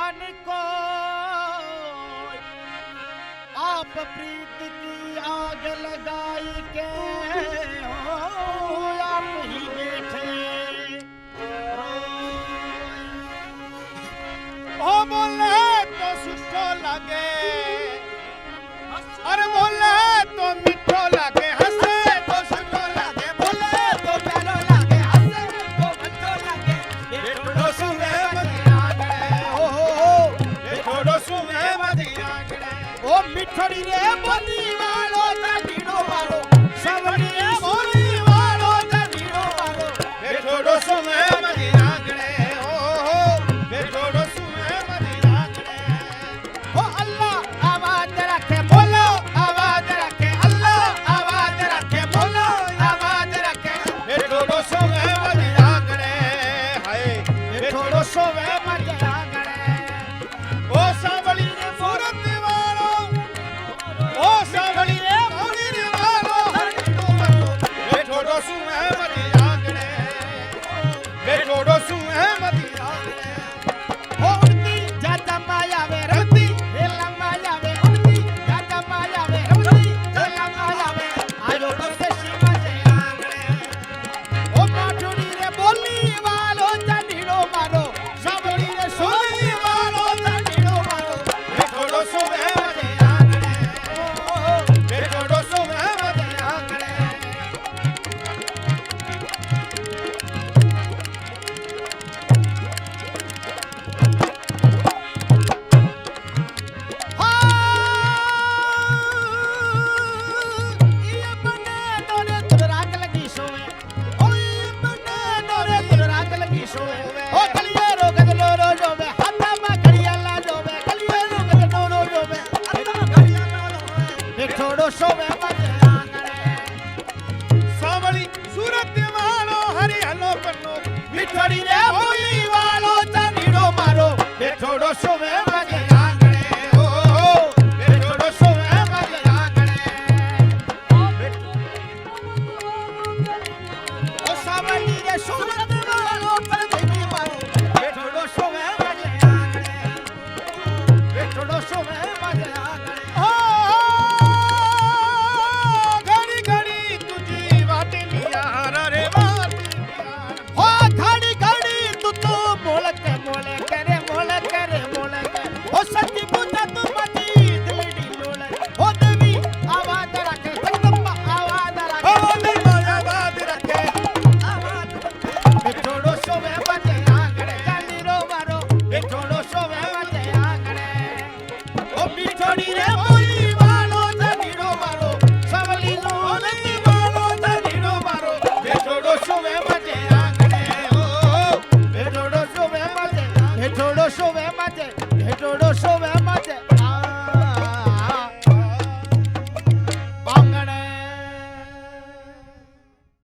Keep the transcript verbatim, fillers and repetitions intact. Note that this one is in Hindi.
जान को आप प्रीत की आग लगाई के हो आप ही बैठे ओ बोले तो सुठो लगे अरे बोले तो मिठो लगे हंसे तो सुठो लगे बोले तो प्यारो लगे हंसे तो मिठो लगे बेठोड़ो सुने मधी आंगणे ओ बेठोड़ो सुने मधी आंगणे ओ मिठोड़ी रे बोली वालो जाडीड़ो वालो सवड़ी रे बोली वालो जाडीड़ो वालो बेठोड़ो सुने मधी आंगणे ओ बेठोड़ो सुने मधी आंगणे ओ अल्लाह आवाज रखे बोलो आवाज रखे अल्लाह आवाज रखे बोलो आवाज रखे बेठोड़ो सुने मधी आंगणे हाय बेठोड़ो सुने मधी आंगणे ओ सांभળી रे सूरत वालो ओ सांभળી रे मोरी वालो बेठोड़ो सुने मधी आंगणे बेठोड़ो सुने मधी आंगणे ओ उड़ती जाता माया वे रमती हेला माया वे उड़ती जाता माया वे रमती हेला माया वे आयो बसे सीमा जे आंगणे ओ माठोड़ी रे बोली वालो जाडीड़ो मारो सांभળી रे सोली वालो जाडीड़ो मारो बेठोड़ो सुने मधी आंगणे ओ बेठोड़ो सुने मधी आंगणे ये बने तोरे तुर राग लगी सोए ओ ये बने तोरे तुर राग लगी सोए ओ कलिए रोगद लोरो जोवे हाथा मा घड़िया ला जोवे कलिए रोगद लोरो जोवे हाथा मा घड़िया ला जोवे बेठोड़ो सोवे मजे आंगणे सांभળી सूरत वालो हरि हलो पन्नो मिठोड़ी रे बोली वालो जाडीड़ो मारो बेठोड़ो सोवे मजे आंगणे ओ बेठोड़ो सोवे मजे आंगणे ओ सांभળી रे सूरत वालो परदेवी मारो बेठोड़ो सोवे मजे आंगणे बेठोड़ो सोवे मजे आंगणे ओ घड़ी घड़ी तुझी वाटनी यार रे वाटनी यार ओ घड़ी घड़ी तू तो मोलक मोले करे मोलक करे मोलक ओ सच्ची पूजा तू मची दिलड़ी लोलक ओ देवी आवाज रखे जगदम्बा आवाज रखे ओ देवी आवाज रखे आवाज रखे बेठोड़ो सोवे मजे आंगणे जाडीड़ो मारो बेठोड़ो सोवे मजे आंगणे ओ मिठोड़ी रे बोली वालो जाडीड़ो मारो सवली लोली वालो जाडीड़ो मारो बेठोड़ो सोवे मजे आंगणे ओ बेठोड़ो सोवे मजे बेठोड़ो सोवे मजे बेठोड़ो सोवे